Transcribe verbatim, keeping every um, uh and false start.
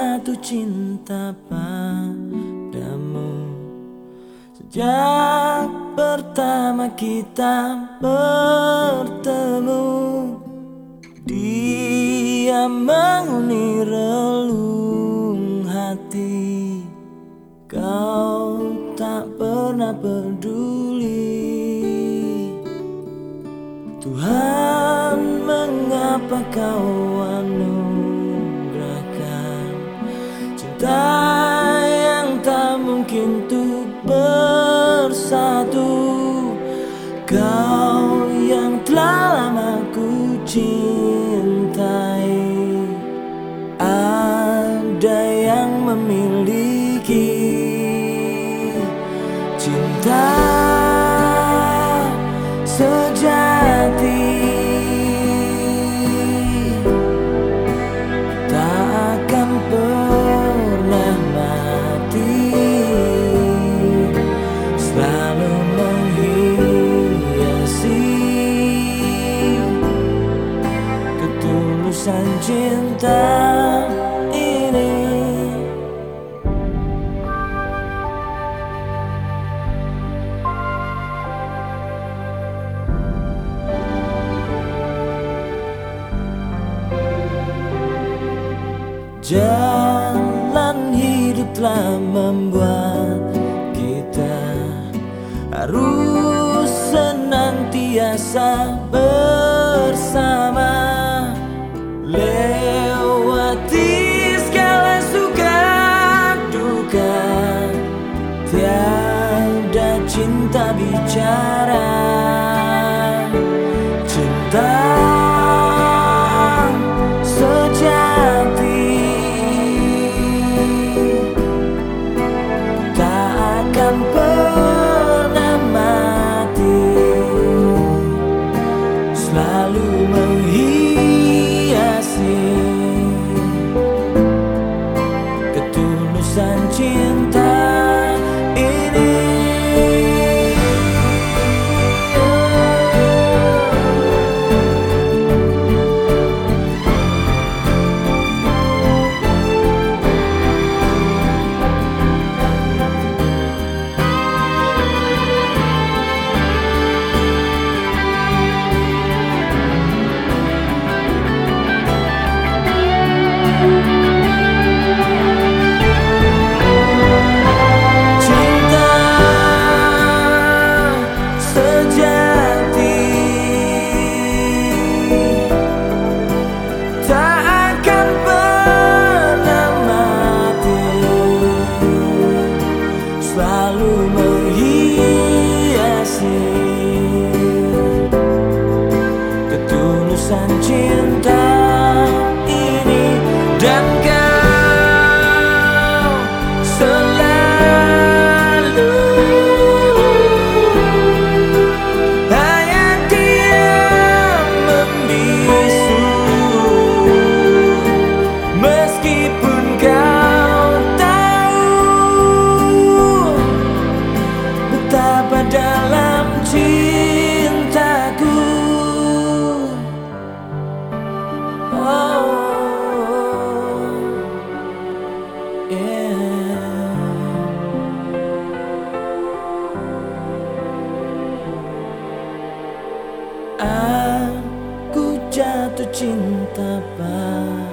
jatuh cinta padamu sejak pertama kita bertemu. Dia menghuni relung hati, kau tak pernah peduli. Tuhan, mengapa kau anugerahkan cinta yang tak mungkin untuk bersatu? Kau yang telah lama ku cintai, ada yang memiliki cinta sejati, tak akan pernah mati, selalu menghiasi ketulusan cinta ini. Jalan hidup telah membuat kita harus senantiasa bersama, lewati segala suka duka. Tiada cinta bicara, cinta sejati tak akan pernah mati, selalu menghiasi ketulusan cinta ini. Selalu menghiasi ketulusan cinta ini, dan kau selalu hanya diam membisu, meskipun kau betapa dalam cintaku. Oh, yeah. Aku jatuh cinta padamu